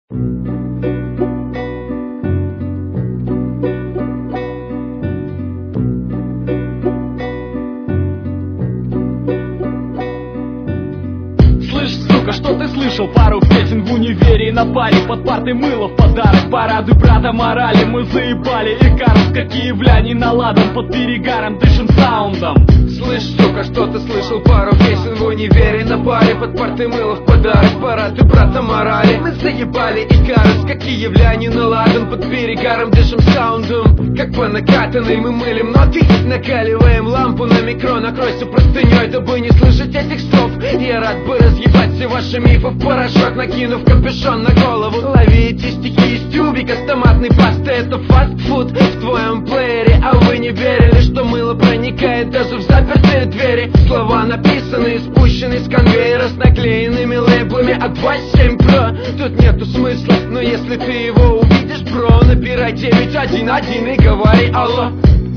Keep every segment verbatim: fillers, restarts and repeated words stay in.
Что ты слышал? Пару песен в универе на паре, под партой мыло в подарок. Порадуй брата морали, мы заебали Икарус, как киевляне на ладан, под перегаром дышим саундом. Слышь, сука, что ты слышал? Пару песен в универе на паре, под партой мыло в подарок. Порадуй брата морали, мы заебали Икарус, как киевляне на ладан, под перегаром дышим саундом. Как по накатанной мы мылим ноты, накаливаем лампу на микро, накройся простыней, дабы не слышать этих слов. Я рад бы разъебать все ваши мифы в порошок, накинув капюшон на голову. Лови эти стихи из тюбика с томатной пасты, это фастфуд в твоем плеере. А вы не верили, что мыло проникает даже в запертые двери? Слова написаны, спущены с конвейера, с наклеенными лейблами от два семь про. Тут нету смысла, но если ты его увидишь, бро, набирай девять один один и говори алло.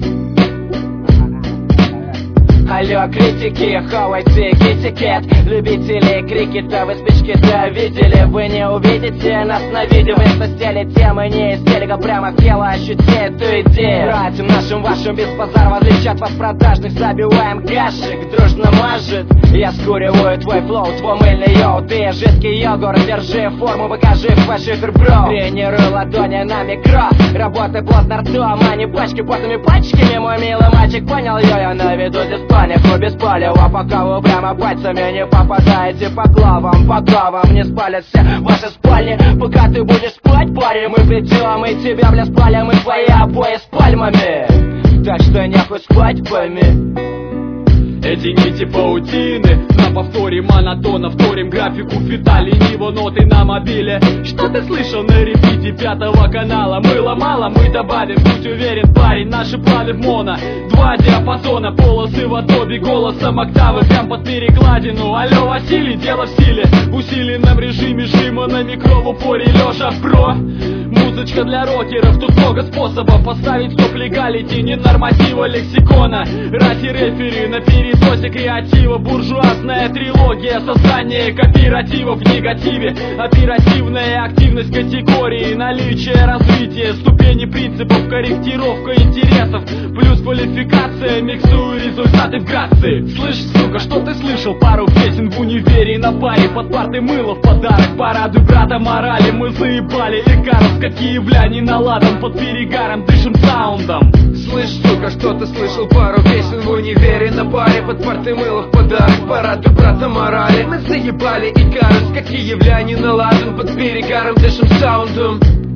Алло, критики, хавайте китикет. Любители крикета, вы спички-то видели? Вы не увидите нас на видео. В инста-стиле темы не из телека, прямо в тело ощути эту идею. Братьям нашим вашим без базара, в отличие от вас продажных, забиваем кашик, дружно мажет. Я скуриваю твой флоу, твой мыльный йоу. Ты жидкий йогурт, держи форму, покажи в шифр, бро. Тренируй ладони на микро, работай плотно ртом, а не пачки потными пачками. Мой милый мальчик, понял я, я наведу здесь вы без палева, пока вы прямо пальцами не попадаете по главам. По главам не спалят все ваши спальни, пока ты будешь спать, парень. Мы придем и тебя, бля, спалим, и твои обои с пальмами. Так что нехуй спать, пойми. Эти нити паутины на повторе монотона, вторим графику фита, лениво ноты на мобиле. Что ты слышал на репите пятого канала? Мыло мало, мы добавим, будь уверен, парень, наши планы в моно. Два диапазона, полосы в адобе, голосом октавы прям под перекладину. Алло, Василий, дело в силе, в усиленном режиме жима на микро в упоре лежа, бро. Музычка для рокеров, тут много способов поставить стоп легалити, не норматива лексикона. Раси рефери на передосе креатива, буржуазная трилогия, создание кооперативов в негативе. Оперативная активность категории, наличие развития, ступени принципов, корректировка интересов, плюс квалификация, миксую результаты в грации. Слышь, сука, что ты слышал? Пару песен в универе на паре, под партой мыло в подарок. Порадуй брата морали, мы заебали Икарус, как киевляне на ладан, под перегаром дышим саундом. Слышь, сука, что ты слышал? Пару песен в универе на паре, под партой мыло в подарок. Порадуй брата морали, мы заебали Икарус, как киевляне на ладан, под перегаром дышим саундом.